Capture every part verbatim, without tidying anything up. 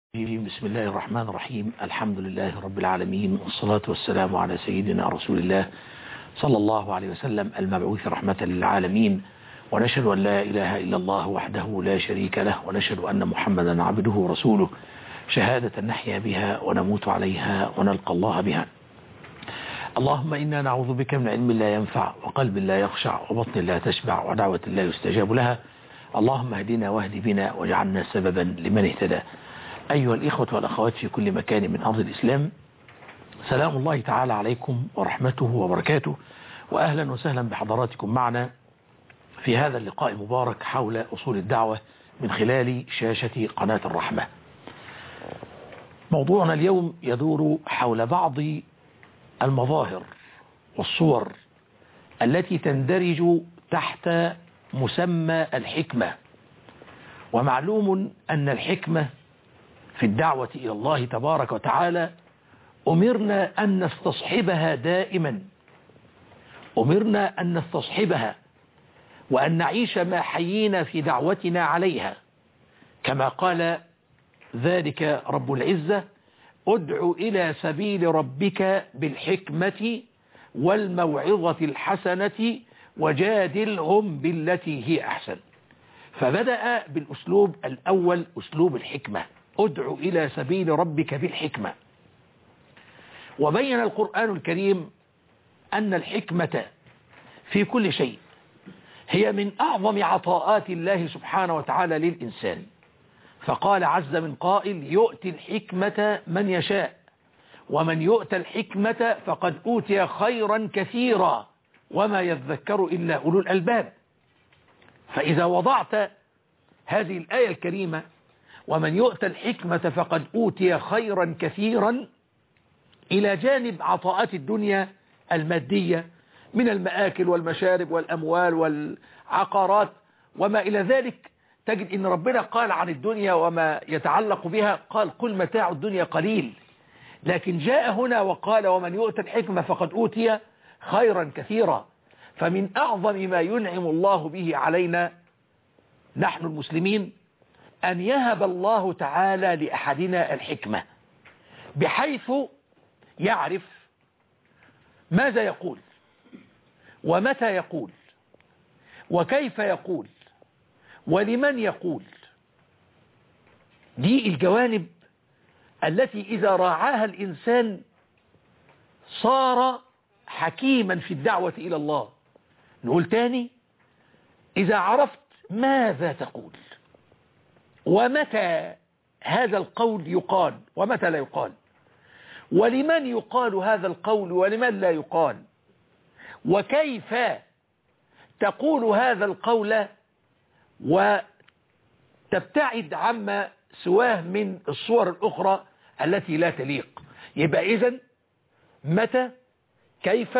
بسم الله الرحمن الرحيم. الحمد لله رب العالمين، والصلاة والسلام على سيدنا رسول الله صلى الله عليه وسلم المبعوث رحمة للعالمين، ونشهد أن لا إله إلا الله وحده لا شريك له، ونشهد أن محمدا عبده ورسوله، شهادة نحيا بها ونموت عليها ونلقى الله بها. اللهم إنا نعوذ بك من علم لا ينفع، وقلب لا يخشع، وبطن لا تشبع، ودعوة لا يستجاب لها. اللهم اهدنا واهد بنا واجعلنا سببا لمن اهتدى. أيها الإخوة والأخوات في كل مكان من أرض الإسلام، سلام الله تعالى عليكم ورحمته وبركاته، وأهلا وسهلا بحضراتكم معنا في هذا اللقاء المبارك حول أصول الدعوة من خلال شاشة قناة الرحمة. موضوعنا اليوم يدور حول بعض المظاهر والصور التي تندرج تحت مسمى الحكمة. ومعلوم أن الحكمة في الدعوة إلى الله تبارك وتعالى أمرنا أن نستصحبها دائما، أمرنا أن نستصحبها وأن نعيش ما حيينا في دعوتنا عليها، كما قال ذلك رب العزة: ادع إلى سبيل ربك بالحكمة والموعظة الحسنة وجادلهم بالتي هي أحسن. فبدأ بالأسلوب الأول، أسلوب الحكمة، ادع إلى سبيل ربك بالحكمة. وبين القرآن الكريم أن الحكمة في كل شيء هي من أعظم عطاءات الله سبحانه وتعالى للإنسان، فقال عز من قائل: يؤتي الحكمة من يشاء، ومن يؤتى الحكمة فقد أوتي خيرا كثيرا وما يذكر إلا أولو الألباب. فإذا وضعت هذه الآية الكريمة ومن يؤتى الحكمة فقد أوتي خيرا كثيرا إلى جانب عطاءات الدنيا المادية من المآكل والمشارب والأموال والعقارات وما إلى ذلك، تجد إن ربنا قال عن الدنيا وما يتعلق بها، قال: قل متاع الدنيا قليل. لكن جاء هنا وقال: ومن يؤتى الحكمة فقد أوتي خيرا كثيرا. فمن أعظم ما ينعم الله به علينا نحن المسلمين أن يهب الله تعالى لأحدنا الحكمة، بحيث يعرف ماذا يقول ومتى يقول وكيف يقول ولمن يقول. دي الجوانب التي إذا راعاها الإنسان صار حكيما في الدعوة إلى الله. نقول تاني: إذا عرفت ماذا تقول ومتى هذا القول يقال ومتى لا يقال، ولمن يقال هذا القول ولمن لا يقال، وكيف تقول هذا القول وتبتعد عما سواه من الصور الأخرى التي لا تليق. يبقى إذن متى، كيف،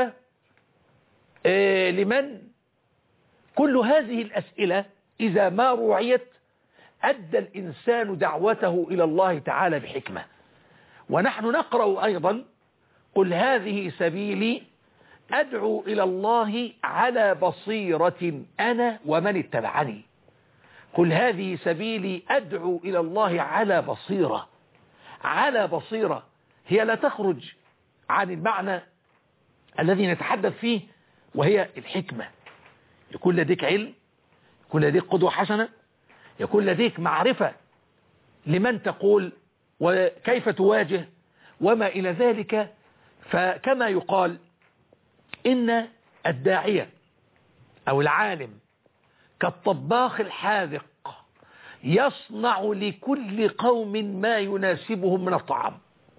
آه لمن، كل هذه الأسئلة إذا ما روعيت أدى الإنسان دعوته إلى الله تعالى بحكمة. ونحن نقرأ أيضا: قل هذه سبيلي أدعو إلى الله على بصيرة أنا ومن اتبعني. قل هذه سبيلي أدعو إلى الله على بصيرة. على بصيرة هي لا تخرج عن المعنى الذي نتحدث فيه، وهي الحكمة. يكون لديك علم، يكون لديك قدوة حسنة، يكون لديك معرفة لمن تقول وكيف تواجه وما إلى ذلك. فكما يقال إن الداعية أو العالم كالطباخ الحاذق يصنع لكل قوم ما يناسبهم من الطعام.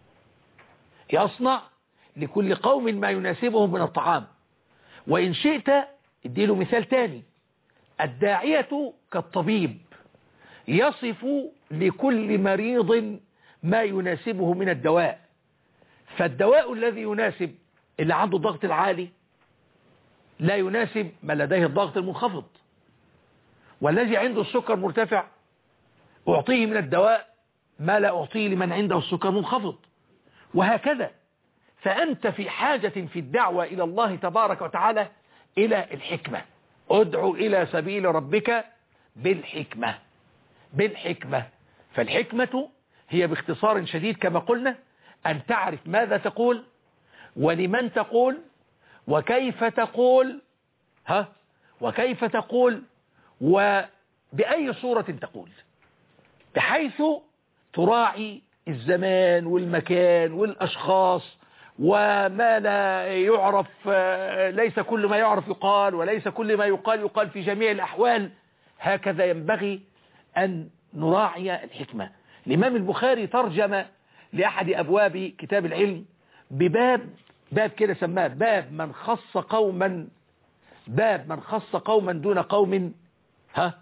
يصنع لكل قوم ما يناسبهم من الطعام. وإن شئت اديله مثال تاني: الداعية كالطبيب يصف لكل مريض ما يناسبه من الدواء. فالدواء الذي يناسب اللي عنده الضغط العالي لا يناسب من لديه الضغط المنخفض، والذي عنده السكر مرتفع أعطيه من الدواء ما لا أعطيه لمن عنده السكر منخفض، وهكذا. فأنت في حاجة في الدعوة إلى الله تبارك وتعالى إلى الحكمة. ادعو إلى سبيل ربك بالحكمة. بالحكمة. فالحكمة هي باختصار شديد كما قلنا أن تعرف ماذا تقول ولمن تقول وكيف تقول، ها وكيف تقول وبأي صورة تقول، بحيث تراعي الزمان والمكان والأشخاص وما لا يعرف. ليس كل ما يعرف يقال، وليس كل ما يقال يقال في جميع الأحوال. هكذا ينبغي أن نراعي الحكمة. الإمام البخاري ترجم لأحد أبواب كتاب العلم بباب باب كده سماه باب من خص قوما باب من خص قوما دون قوم، ها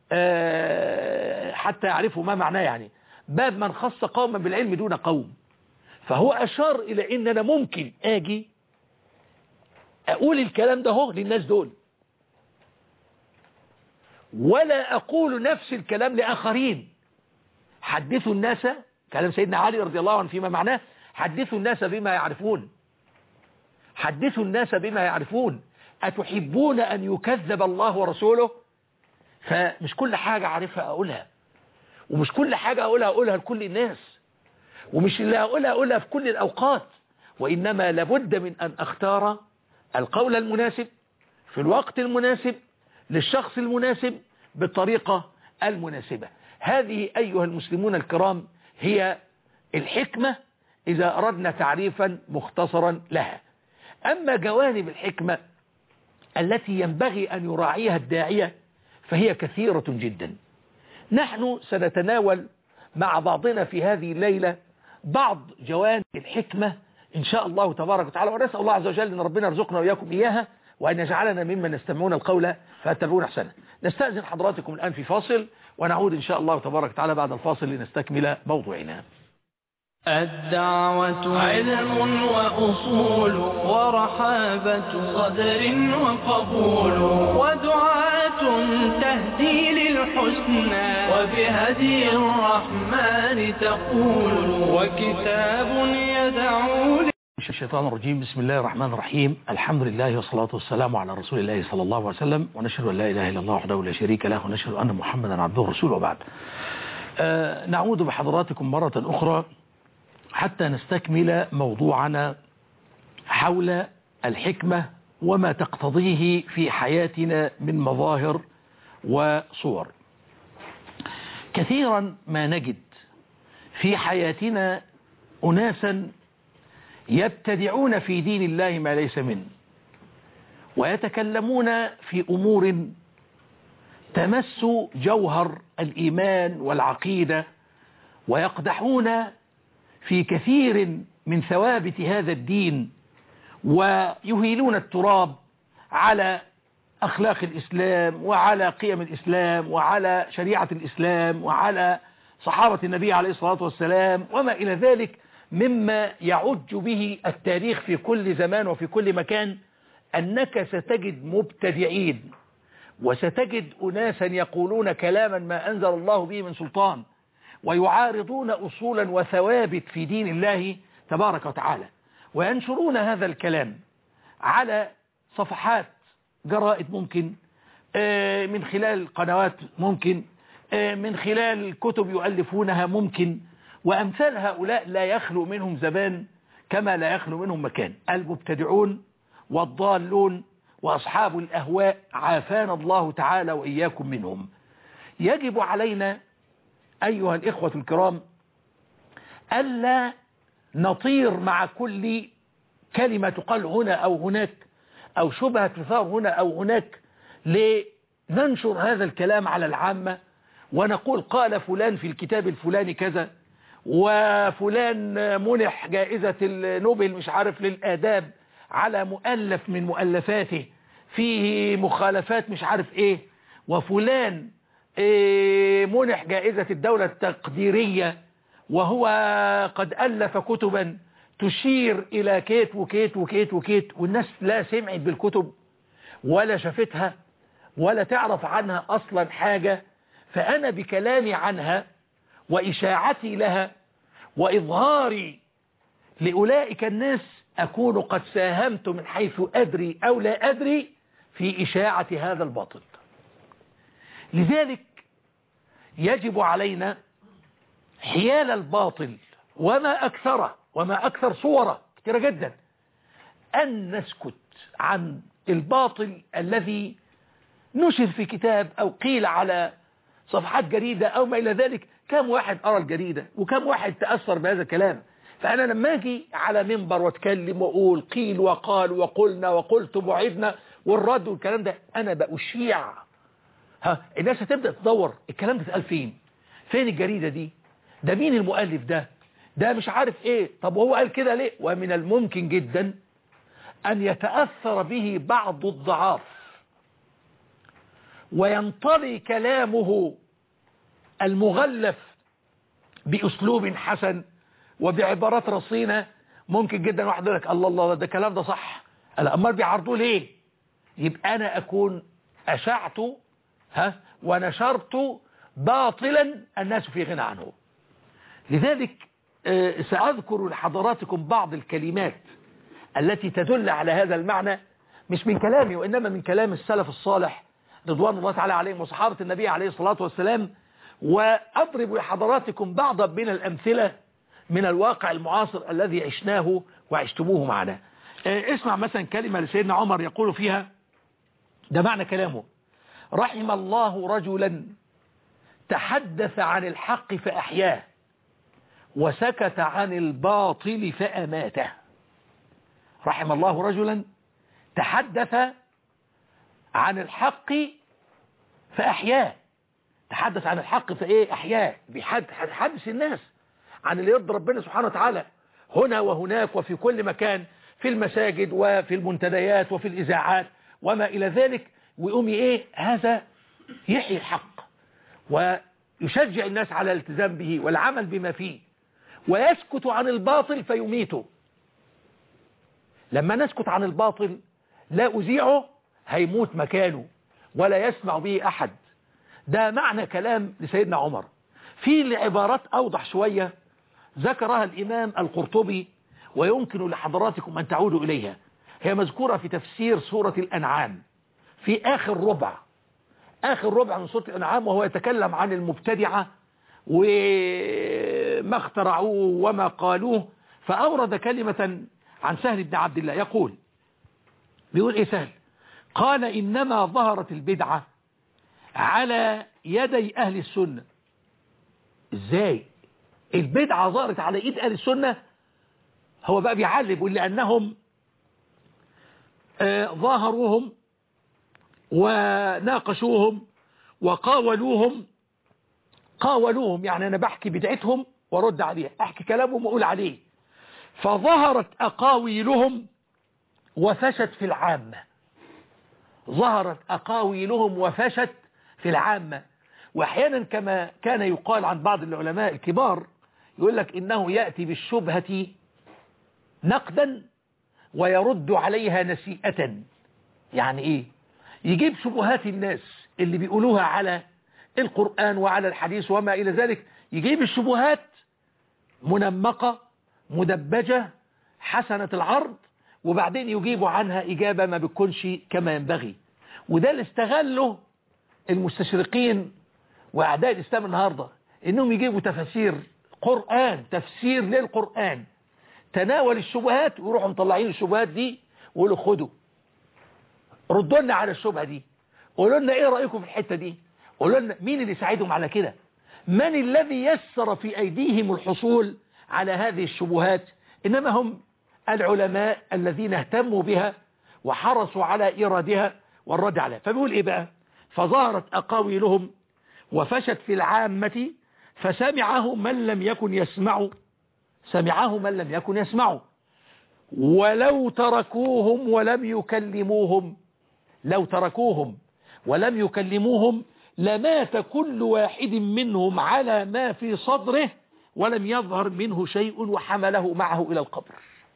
آه حتى يعرفوا ما معناه، يعني باب من خص قوما بالعلم دون قوم. فهو أشار إلى إن أنا ممكن آجي أقول الكلام ده هو للناس دول، ولا أقول نفس الكلام لآخرين. حدثوا الناس، كلام سيدنا علي رضي الله عنه فيما معناه، حدثوا الناس بما يعرفون حدثوا الناس بما يعرفون أتحبون أن يكذب الله ورسوله؟ فمش كل حاجة عارفها أقولها، ومش كل حاجة أقولها أقولها لكل الناس، ومش اللي أقولها أقولها في كل الأوقات، وإنما لابد من أن أختار القول المناسب في الوقت المناسب للشخص المناسب بالطريقة المناسبة. هذه أيها المسلمون الكرام هي الحكمة إذا أردنا تعريفا مختصرا لها. أما جوانب الحكمة التي ينبغي أن يراعيها الداعية فهي كثيرة جدا. نحن سنتناول مع بعضنا في هذه الليلة بعض جوانب الحكمة إن شاء الله تبارك وتعالى، ونسأل الله عز وجل أن ربنا يرزقنا وإياكم إياها، وأن يجعلنا ممن يستمعون القول فيتبعون أحسنه. نستأذن حضراتكم الآن في فاصل، ونعود إن شاء الله تبارك وتعالى بعد الفاصل لنستكمل موضوعنا. الدعوة علم وأصول ورحابة صدر وقبول، ودعاة تهدي للحسنى وبهدي الرحمن تقول، وكتاب يدعو الشيطان الرجيم. بسم الله الرحمن الرحيم. الحمد لله والصلاة والسلام على رسول الله صلى الله عليه وسلم، ونشهد أن لا إله إلا الله وحده لا شريك له، ونشهد أن محمدا عبده ورسوله. وبعد آه نعود بحضراتكم مرة أخرى حتى نستكمل موضوعنا حول الحكمة وما تقتضيه في حياتنا من مظاهر وصور. كثيرا ما نجد في حياتنا أناسا يبتدعون في دين الله ما ليس منه، ويتكلمون في أمور تمس جوهر الإيمان والعقيدة، ويقدحون في كثير من ثوابت هذا الدين، ويهيلون التراب على أخلاق الإسلام وعلى قيم الإسلام وعلى شريعة الإسلام وعلى صحابة النبي عليه الصلاة والسلام وما إلى ذلك مما يعج به التاريخ في كل زمان وفي كل مكان. أنك ستجد مبتدعين، وستجد أناسا يقولون كلاما ما أنزل الله به من سلطان، ويعارضون أصولا وثوابت في دين الله تبارك وتعالى، وينشرون هذا الكلام على صفحات جرائد، ممكن من خلال قنوات، ممكن من خلال كتب يؤلفونها، ممكن، وأمثال هؤلاء لا يخلو منهم زمان كما لا يخلو منهم مكان. المبتدعون والضالون وأصحاب الأهواء عافانا الله تعالى وإياكم منهم. يجب علينا أيها الإخوة الكرام ألا نطير مع كل كلمة تقال هنا أو هناك، أو شبهة تثار هنا أو هناك، لننشر هذا الكلام على العامة ونقول قال فلان في الكتاب الفلاني كذا، وفلان منح جائزة النوبل مش عارف للآداب على مؤلف من مؤلفاته فيه مخالفات مش عارف ايه، وفلان إيه منح جائزة الدولة التقديرية وهو قد ألف كتبا تشير إلى كيت وكيت وكيت وكيت، والناس لا سمعت بالكتب ولا شافتها ولا تعرف عنها أصلا حاجة. فأنا بكلامي عنها وإشاعتي لها وإظهاري لأولئك الناس أكون قد ساهمت من حيث أدري أو لا أدري في إشاعة هذا الباطل. لذلك يجب علينا حيال الباطل وما أكثره وما أكثر صوره كثيرة جدا، أن نسكت عن الباطل الذي نشر في كتاب أو قيل على صفحات جريدة أو ما إلى ذلك. كم واحد قرأ الجريدة وكم واحد تأثر بهذا الكلام؟ فأنا لما أجي على منبر واتكلم وأقول قيل وقال وقلنا وقلت وعدنا والرد والكلام ده، أنا بأشيع. ها الناس هتبدأ تدور الكلام ده اتقال فين؟ فين الجريدة دي؟ ده مين المؤلف ده؟ ده مش عارف ايه. طب وهو قال كده ليه؟ ومن الممكن جدا أن يتأثر به بعض الضعاف وينطلي كلامه المغلف بأسلوب حسن وبعبارات رصينة. ممكن جدا واحد يقول لك الله الله ده الكلام ده صح، ألا أمال بيعرضوه ليه؟ يبقى أنا أكون أشعت ها ونشرت باطلا الناس في غنى عنه. لذلك آه سأذكر لحضراتكم بعض الكلمات التي تدل على هذا المعنى، مش من كلامي وإنما من كلام السلف الصالح رضوان الله تعالى عليهم وصحابة النبي عليه الصلاة والسلام. وأضرب لحضراتكم بعضا من الأمثلة من الواقع المعاصر الذي عشناه وعشتموه معنا. آه اسمع مثلا كلمة لسيدنا عمر يقول فيها، ده معنى كلامه: رحم الله رجلا تحدث عن الحق فأحياه وسكت عن الباطل فأماته. رحم الله رجلا تحدث عن الحق فأحياه. تحدث عن الحق فإيه؟ أحياه. بيحدث الناس عن اللي يرضي ربنا سبحانه وتعالى هنا وهناك وفي كل مكان، في المساجد وفي المنتديات وفي الإذاعات وما إلى ذلك. ويقوم إيه؟ هذا يحيي الحق ويشجع الناس على الالتزام به والعمل بما فيه، ويسكت عن الباطل فيميته. لما نسكت عن الباطل لا أذيعه هيموت مكانه ولا يسمع به أحد. ده معنى كلام لسيدنا عمر. في العبارات أوضح شوية ذكرها الإمام القرطبي ويمكن لحضراتكم أن تعودوا إليها. هي مذكورة في تفسير سورة الأنعام في آخر ربع آخر ربع من سورة الأنعام، وهو يتكلم عن المبتدعة وما اخترعوه وما قالوه. فأورد كلمة عن سهل بن عبد الله يقول، بيقول إيه سهل؟ قال: إنما ظهرت البدعة على يدي أهل السنة. إزاي البدعة ظهرت على إيد أهل السنة؟ هو بقى بيعلب لأنهم آه ظاهروهم وناقشوهم وقاولوهم. قاولوهم يعني أنا بحكي بدعتهم ورد عليها، أحكي كلامهم وأقول عليه. فظهرت أقاويلهم وفشت في العامة. ظهرت أقاويلهم وفشت في العامة. وأحيانا كما كان يقال عن بعض العلماء الكبار، يقول لك إنه يأتي بالشبهة نقدا ويرد عليها نسيئة. يعني إيه؟ يجيب شبهات الناس اللي بيقولوها على القرآن وعلى الحديث وما إلى ذلك، يجيب الشبهات منمقة مدبجة حسنة العرض، وبعدين يجيبوا عنها إجابة ما بتكونش كما ينبغي. وده اللي استغله المستشرقين وأعداء الإسلام النهاردة، إنهم يجيبوا تفسير قرآن، تفسير للقرآن، تناول الشبهات ويروحوا مطلعين الشبهات دي ويقولوا خدوا ردوا لنا على الشبهة دي، قولوا لنا إيه رأيكم في الحتة دي، قولوا لنا مين اللي ساعدهم على كده، من الذي يسر في أيديهم الحصول على هذه الشبهات. إنما هم العلماء الذين اهتموا بها وحرصوا على إيرادها والرد عليها. فبيقول إيه بقى؟ فظهرت أقاويلهم وفشت في العامة فسمعه من لم يكن يسمع سمعه من لم يكن يسمع ولو تركوهم ولم يكلموهم لو تركوهم ولم يكلموهم لمات كل واحد منهم على ما في صدره ولم يظهر منه شيء وحمله معه إلى القبر.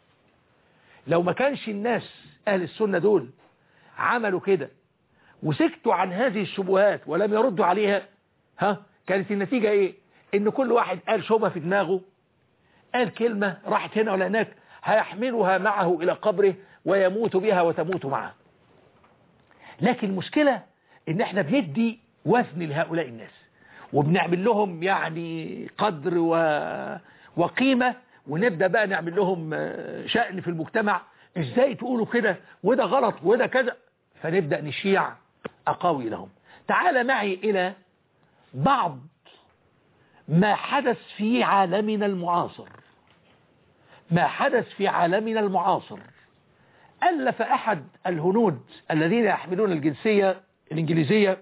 لو ما كانش الناس أهل السنة دول عملوا كده وسكتوا عن هذه الشبهات ولم يردوا عليها، ها كانت النتيجة إيه؟ إن كل واحد قال شبهة في دماغه، قال كلمة راحت هنا ولا هناك، هيحملها معه إلى قبره ويموت بها وتموت معه. لكن المشكلة إن احنا بندي وزن لهؤلاء الناس وبنعمل لهم يعني قدر و... وقيمة، ونبدأ بقى نعمل لهم شأن في المجتمع. ازاي تقولوا كده وده غلط وده كذا؟ فنبدأ نشيع أقاويلهم. تعال معي إلى بعض ما حدث في عالمنا المعاصر. ما حدث في عالمنا المعاصر ألف أحد الهنود الذين يحملون الجنسية الإنجليزية،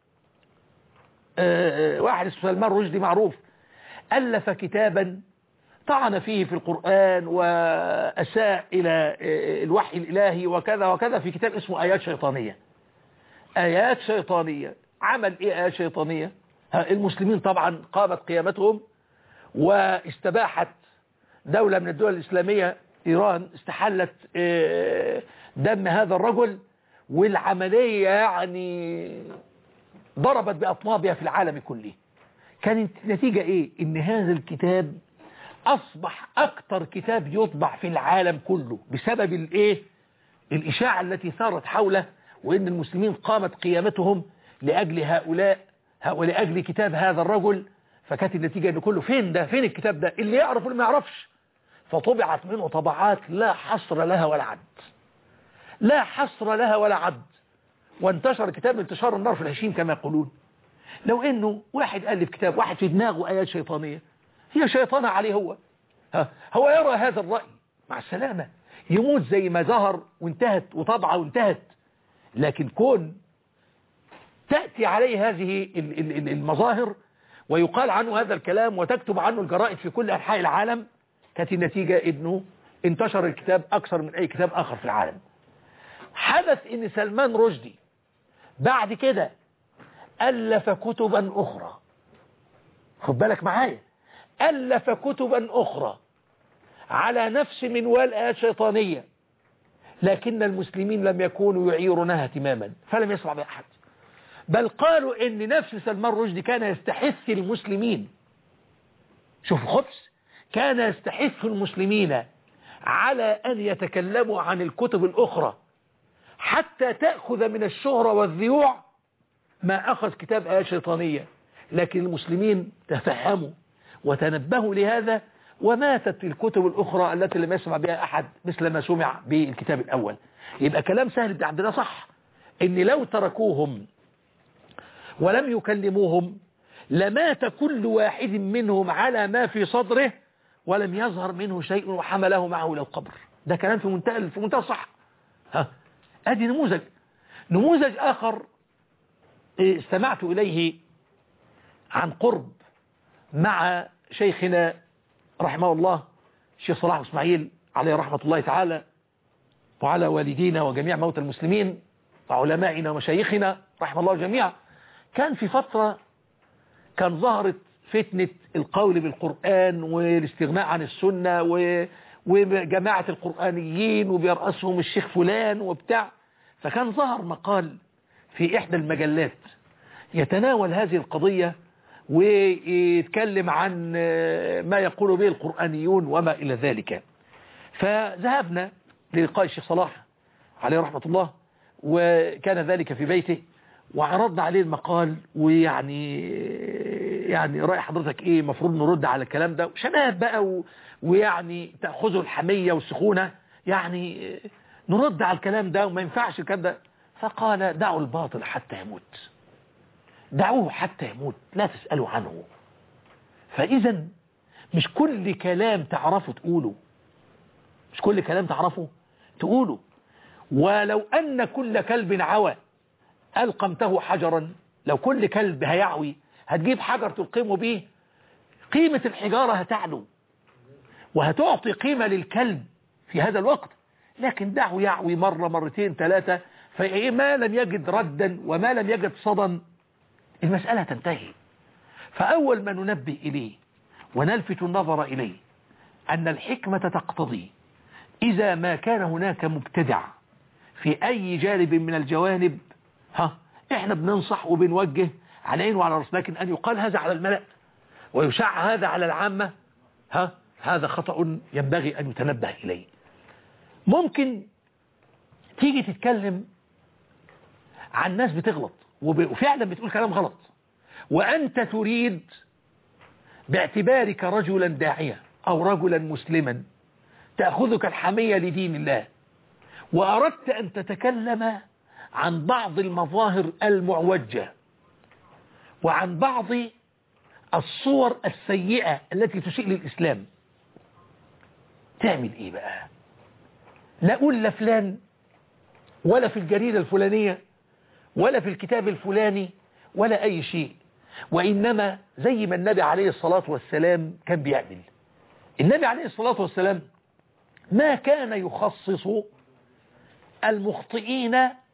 واحد اسمه سلمان رشدي معروف، ألف كتابا طعن فيه في القرآن وأساء إلى الوحي الإلهي وكذا وكذا، في كتاب اسمه آيات شيطانية. آيات شيطانية. عمل إيه آيات شيطانية؟ المسلمين طبعا قامت قيامتهم واستباحت دولة من الدول الإسلامية، إيران، استحلت دم هذا الرجل، والعملية يعني ضربت بأطنابها في العالم كله. كانت نتيجة إيه؟ إن هذا الكتاب أصبح أكثر كتاب يطبع في العالم كله بسبب الإيه؟ الإشاعة التي ثارت حوله، وإن المسلمين قامت قيامتهم لأجل هؤلاء ولأجل كتاب هذا الرجل. فكانت النتيجة إن كله فين ده؟ فين الكتاب ده؟ اللي يعرف واللي ما يعرفش. فطبعت منه طبعات لا حصر لها ولا عد، لا حصر لها ولا عد، وانتشر الكتاب انتشار النار في الهشيم كما يقولون. لو إنه واحد ألف كتاب، واحد في دماغه آيات شيطانية، هي شيطانة عليه هو، ها هو يرى هذا الرأي مع السلامة، يموت زي ما ظهر وانتهت وطبعه وانتهت. لكن كون تأتي عليه هذه المظاهر ويقال عنه هذا الكلام وتكتب عنه الجرائد في كل أنحاء العالم، كانت النتيجة إنه انتشر الكتاب أكثر من أي كتاب آخر في العالم. حدث إن سلمان رشدي بعد كده ألف كتبا أخرى، خد بالك معايا، ألف كتبا أخرى على نفس منوال آيات شيطانية، لكن المسلمين لم يكونوا يعيرونها اهتماما، فلم يسمع بها أحد. بل قالوا إن نفس سلمان رشدي كان يستحث المسلمين، شوف الخبث، كان يستحث المسلمين على أن يتكلموا عن الكتب الأخرى حتى تأخذ من الشهرة والذيوع ما أخذ كتاب آيات شيطانية. لكن المسلمين تفهموا وتنبهوا لهذا، وماتت الكتب الأخرى التي لم يسمع بها أحد مثل ما سمع بالكتاب الأول. يبقى كلام سهل بن عبد الله صح، إن لو تركوهم ولم يكلموهم لمات كل واحد منهم على ما في صدره ولم يظهر منه شيء وحمله معه إلى القبر. ده كلام في منتهى في منتهى الصح. ها ادي نموذج. نموذج آخر استمعت إليه عن قرب مع شيخنا رحمه الله الشيخ صلاح إسماعيل عليه رحمة الله تعالى، وعلى والدينا وجميع موتى المسلمين وعلمائنا ومشايخنا رحمه الله جميعا. كان في فترة كان ظهرت فتنة القول بالقرآن والاستغناء عن السنة وجماعة القرآنيين وبيرأسهم الشيخ فلان وبتاع. فكان ظهر مقال في إحدى المجلات يتناول هذه القضية ويتكلم عن ما يقول به القرآنيون وما إلى ذلك. فذهبنا للقاء الشيخ صلاح عليه رحمة الله، وكان ذلك في بيته، وعرضنا عليه المقال، ويعني يعني رأي حضرتك ايه مفروض نرد على الكلام ده. شباب بقى و... ويعني تأخذوا الحمية والسخونة، يعني نرد على الكلام ده وما ينفعش الكلام ده. فقال دعوا الباطل حتى يموت، دعوه حتى يموت، لا تسألوا عنه. فإذا مش كل كلام تعرفه تقوله، مش كل كلام تعرفه تقوله. ولو أن كل كلب عوى ألقمته حجرا، لو كل كلب هيعوي هتجيب حجر تلقمه به، قيمة الحجارة هتعلو وهتعطي قيمة للكلب في هذا الوقت. لكن دعه يعوي مرة مرتين ثلاثة، فما لم يجد ردا وما لم يجد صدا المسألة تنتهي. فأول ما ننبه إليه ونلفت النظر إليه أن الحكمة تقتضي إذا ما كان هناك مبتدع في أي جانب من الجوانب، ها إحنا بننصح وبنوجه على عين وعلى رأس، لكن أن يقال هذا على الملأ ويشاع هذا على العامة، ها هذا خطأ ينبغي أن يتنبه إليه. ممكن تيجي تتكلم عن ناس بتغلط وفعلا بتقول كلام غلط، وأنت تريد باعتبارك رجلا داعية أو رجلا مسلما تأخذك الحمية لدين الله، وأردت أن تتكلم عن بعض المظاهر المعوجة وعن بعض الصور السيئة التي تسيء للإسلام، تعمل إيه بقى؟ لا أقول لفلان ولا في الجريدة الفلانية ولا في الكتاب الفلاني ولا أي شيء، وإنما زي ما النبي عليه الصلاة والسلام كان بيعمل. النبي عليه الصلاة والسلام ما كان يخصص المخطئين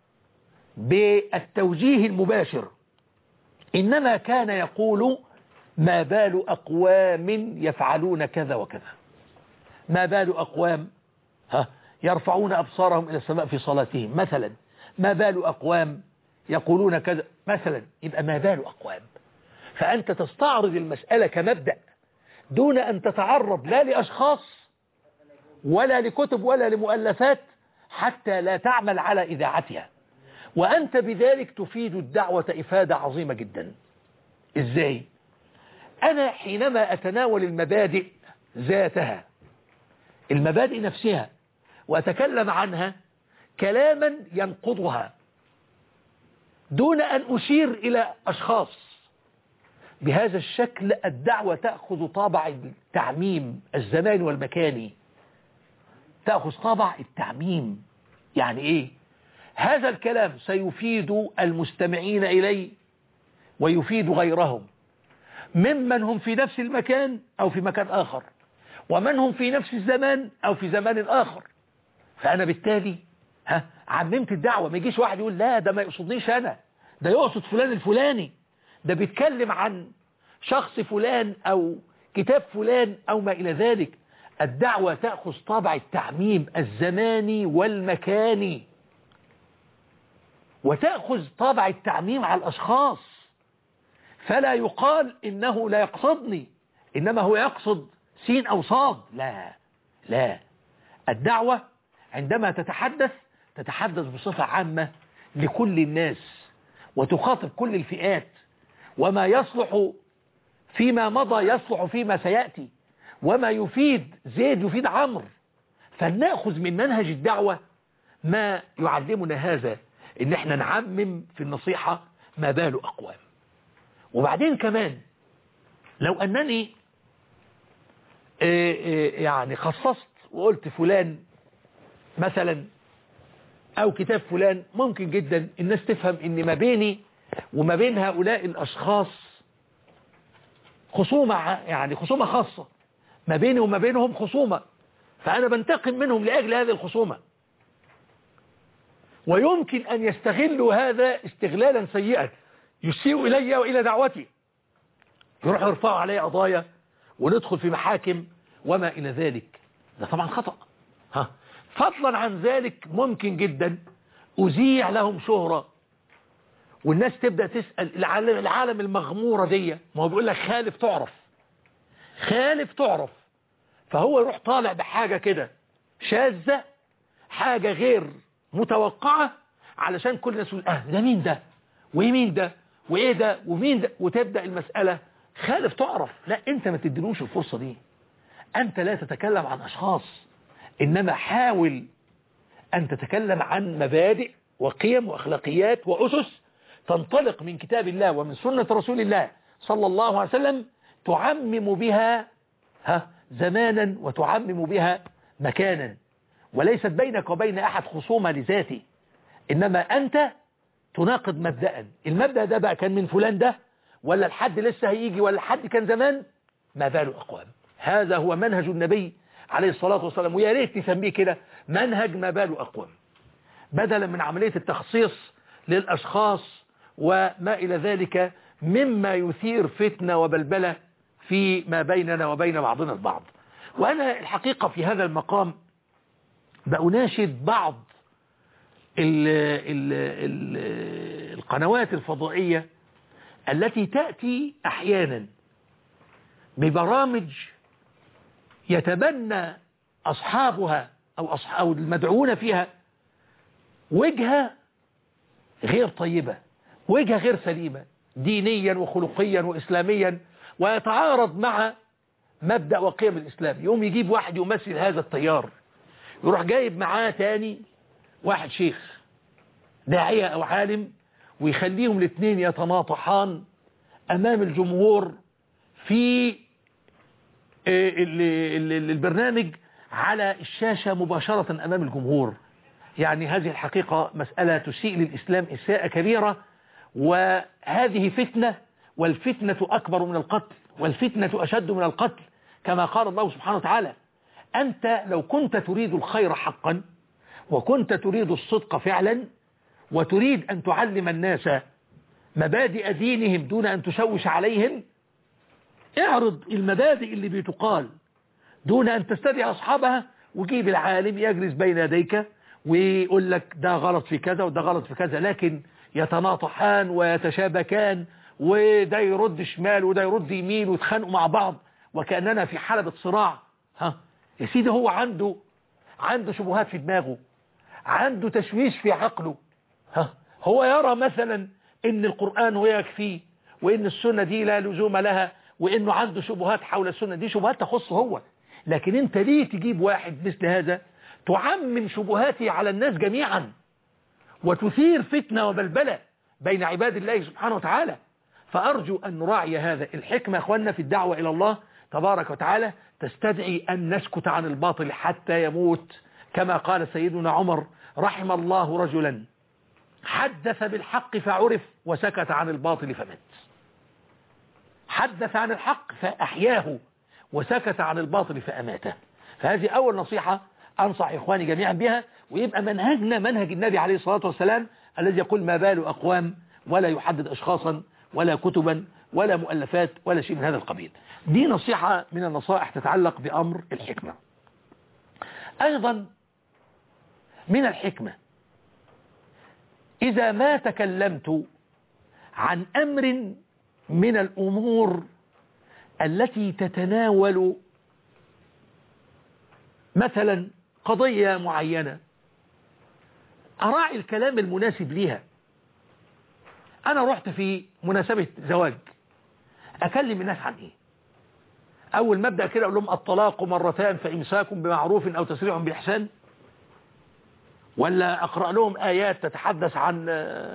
بالتوجيه المباشر، إنما كان يقول ما بال أقوام يفعلون كذا وكذا، ما بال أقوام ها يرفعون أبصارهم إلى السماء في صلاتهم مثلا، ما بال أقوام يقولون كذا مثلا، يبقى ما بال أقوام. فأنت تستعرض المسألة كمبدأ دون أن تتعرض لا لأشخاص ولا لكتب ولا لمؤلفات حتى لا تعمل على إذاعتها، وأنت بذلك تفيد الدعوة إفادة عظيمة جدا. إزاي؟ أنا حينما أتناول المبادئ ذاتها، المبادئ نفسها، وأتكلم عنها كلاما ينقضها دون أن أشير إلى أشخاص، بهذا الشكل الدعوة تأخذ طابع التعميم الزمان والمكاني، تأخذ طابع التعميم. يعني إيه؟ هذا الكلام سيفيد المستمعين إليه ويفيد غيرهم ممن هم في نفس المكان أو في مكان آخر، ومن هم في نفس الزمان أو في زمان آخر. فأنا بالتالي ها عممت الدعوة. ما يجيش واحد يقول لا ده ما يقصدنيش أنا، ده يقصد فلان الفلاني، ده بيتكلم عن شخص فلان أو كتاب فلان أو ما إلى ذلك. الدعوة تأخذ طابع التعميم الزماني والمكاني، وتأخذ طابع التعميم على الأشخاص، فلا يقال إنه لا يقصدني إنما هو يقصد سين أو صاد. لا لا، الدعوة عندما تتحدث تتحدث بصفة عامة لكل الناس وتخاطب كل الفئات، وما يصلح فيما مضى يصلح فيما سيأتي، وما يفيد زيد يفيد عمرو. فلنأخذ من منهج الدعوة ما يعلمنا هذا، إن احنا نعمم في النصيحة ما بال أقوام. وبعدين كمان لو أنني يعني خصصت وقلت فلان مثلا أو كتاب فلان، ممكن جدا الناس تفهم إن ما بيني وما بين هؤلاء الأشخاص خصومة، يعني خصومة خاصة، ما بيني وما بينهم خصومة، فأنا بنتقم منهم لأجل هذه الخصومة. ويمكن أن يستغلوا هذا استغلالا سيئا يسيء إلي وإلى دعوتي، يروحوا يرفعوا علي قضايا وندخل في محاكم وما إلى ذلك. ده طبعا خطأ. ها فضلا عن ذلك ممكن جدا أذيع لهم شهرة، والناس تبدأ تسأل العالم, العالم المغمورة دي، ما هو بيقول لك خالف تعرف، خالف تعرف. فهو يروح طالع بحاجة كده شاذة، حاجة غير متوقعة، علشان كل الناس يقول اه ده مين ده ومين ده وايه ده ومين ده، وتبدأ المسألة خالف تعرف. لا، انت ما تديلوش الفرصة دي. انت لا تتكلم عن اشخاص، انما حاول ان تتكلم عن مبادئ وقيم واخلاقيات واسس تنطلق من كتاب الله ومن سنة رسول الله صلى الله عليه وسلم، تعمم بها ها زمانا وتعمم بها مكانا، وليست بينك وبين أحد خصومة لذاته، إنما أنت تناقض مبدأ. المبدأ ده بقى كان من فلان ده، ولا الحد لسه هيجي، ولا الحد كان زمان، ما بال أقوام. هذا هو منهج النبي عليه الصلاة والسلام، ويا ريت نسميه كده منهج ما بال أقوام، بدلا من عملية التخصيص للأشخاص وما إلى ذلك مما يثير فتنة وبلبلة في ما بيننا وبين بعضنا البعض. وأنا الحقيقة في هذا المقام بأناشد بعض ال ال ال القنوات الفضائية التي تأتي أحيانا ببرامج يتبنى أصحابها أو, أصحاب أو المدعون فيها وجهة غير طيبة، وجهة غير سليمة، دينيا وخلقيا وإسلاميا ويتعارض مع مبدأ وقيم الإسلام، يقوم يجيب واحد يمثل هذا التيار، يروح جايب معاه تاني واحد شيخ داعية أو عالم، ويخليهم الاثنين يتناطحان أمام الجمهور في البرنامج على الشاشة مباشرة أمام الجمهور. يعني هذه الحقيقة مسألة تسيء للإسلام إساءة كبيرة، وهذه فتنة، والفتنة أكبر من القتل، والفتنة أشد من القتل، كما قال الله سبحانه وتعالى: أنت لو كنت تريد الخير حقا وكنت تريد الصدق فعلا وتريد أن تعلم الناس مبادئ دينهم دون أن تشوش عليهم، اعرض المبادئ اللي بتقال دون أن تستدعي أصحابها، وجيب العالم يجلس بين يديك ويقول لك ده غلط في كذا وده غلط في كذا، لكن يتناطحان ويتشابكان، وده يرد شمال وده يرد يمين ويتخانقوا مع بعض وكأننا في حلبة صراع. ها يا سيدي، هو عنده عنده شبهات في دماغه، عنده تشويش في عقله. ها هو يرى مثلا ان القرآن هو يكفيه، وان السنة دي لا لزوم لها، وانه عنده شبهات حول السنة دي، شبهات تخصه هو. لكن انت ليه تجيب واحد مثل هذا تعمم شبهاته على الناس جميعا وتثير فتنة وبلبلة بين عباد الله سبحانه وتعالى؟ فأرجو أن نراعي هذا. الحكمة أخواننا في الدعوة إلى الله تبارك وتعالى تستدعي أن نسكت عن الباطل حتى يموت، كما قال سيدنا عمر: رحم الله رجلا حدث بالحق فعرف وسكت عن الباطل فمات. حدث عن الحق فأحياه وسكت عن الباطل فأماته. فهذه أول نصيحة أنصح إخواني جميعا بها، ويبقى منهجنا منهج النبي عليه الصلاة والسلام الذي يقول: ما بال أقوام، ولا يحدد أشخاصا ولا كتبا ولا مؤلفات ولا شيء من هذا القبيل. دي نصيحة من النصائح تتعلق بأمر الحكمة. أيضا من الحكمة إذا ما تكلمت عن أمر من الأمور التي تتناول مثلا قضية معينة، أراعي الكلام المناسب ليها. أنا رحت في مناسبة زواج، أكلم الناس عن إيه؟ أول مبدأ كده أقول لهم: الطلاق مرتان فإمساك بمعروف أو تسريع بإحسان؟ ولا أقرأ لهم آيات تتحدث عن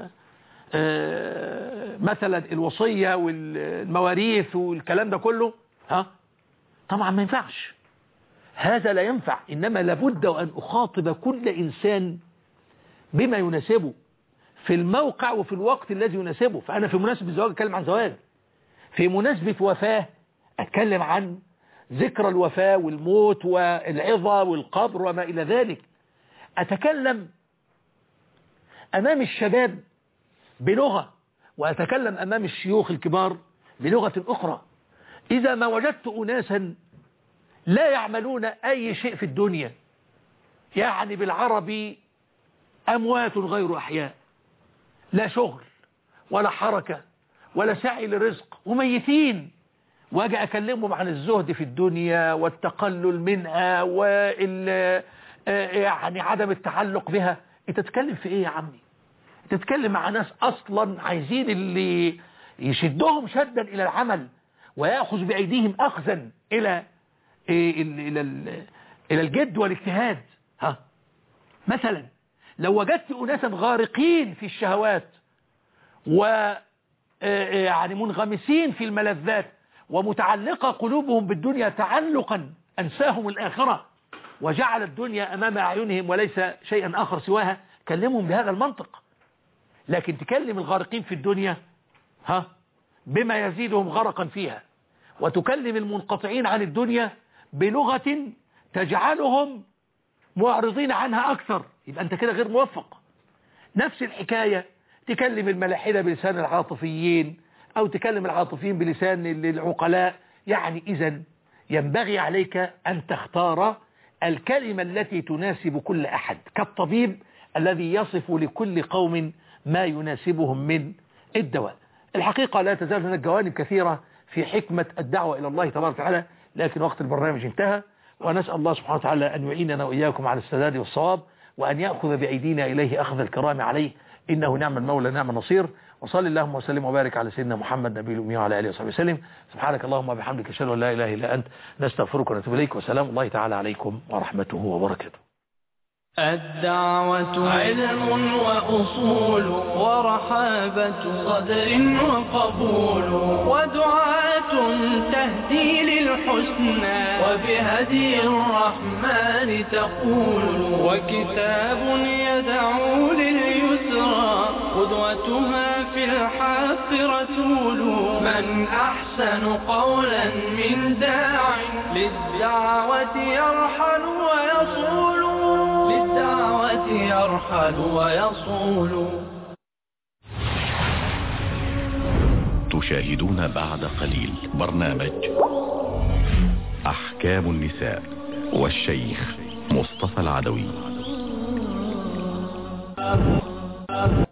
مثلا الوصية والمواريث والكلام ده كله؟ ها طبعا ما ينفعش، هذا لا ينفع. إنما لابد أن أخاطب كل إنسان بما يناسبه في الموقع وفي الوقت الذي يناسبه. فأنا في مناسبة الزواج أتكلم عن زواج، في مناسبة وفاة أتكلم عن ذكرى الوفاة والموت والعظة والقبر وما إلى ذلك. أتكلم أمام الشباب بلغة، وأتكلم أمام الشيوخ الكبار بلغة أخرى. إذا ما وجدت أناسا لا يعملون أي شيء في الدنيا، يعني بالعربي أموات غير أحياء، لا شغل ولا حركة ولا سعي لرزق، وميتين، واجي أكلمهم عن الزهد في الدنيا والتقلل منها وال يعني عدم التعلق بها، انت تتكلم في ايه يا عمي؟ تتكلم مع ناس اصلا عايزين اللي يشدهم شدا الى العمل ويأخذ بأيديهم أخذا الى الى الى الجد والاجتهاد. ها مثلا لو وجدت أناسا غارقين في الشهوات و يعني منغمسين في الملذات ومتعلقة قلوبهم بالدنيا تعلقا أنساهم الآخرة وجعل الدنيا أمام أعينهم وليس شيئا آخر سواها، كلمهم بهذا المنطق. لكن تكلم الغارقين في الدنيا ها بما يزيدهم غرقا فيها، وتكلم المنقطعين عن الدنيا بلغة تجعلهم معرضين عنها أكثر، يبقى أنت كده غير موفق. نفس الحكاية تكلم الملاحدة بلسان العاطفيين أو تكلم العاطفيين بلسان العقلاء. يعني إذن ينبغي عليك أن تختار الكلمة التي تناسب كل أحد، كالطبيب الذي يصف لكل قوم ما يناسبهم من الدواء. الحقيقة لا تزال هناك جوانب كثيرة في حكمة الدعوة إلى الله تبارك وتعالى، لكن وقت البرنامج انتهى، ونسأل الله سبحانه وتعالى أن يعيننا وإياكم على السداد والصواب، وأن يأخذ بأيدينا إليه أخذ الكرام عليه، إنه نعم المولى نعم النصير. وصلي اللهم وسلم وبارك على سيدنا محمد نبي الأمي وعلى آله وصحبه وسلم. سبحانك اللهم وبحمدك أشهد أن لا إله إلا أنت نستغفرك ونتوب إليك، وسلام الله تعالى عليكم ورحمته وبركاته. الدعوة علم وأصول ورحابة صدر وقبول ودعاة تهدي للحسنى وبهدي الرحمن تقول وكتاب يدعو لليسرى قدوتها في الحق رسول من أحسن قولا من داع للدعوة يرحل ويصول للدعوة يرحل ويصول. تشاهدون بعد قليل برنامج أحكام النساء والشيخ مصطفى العدوي.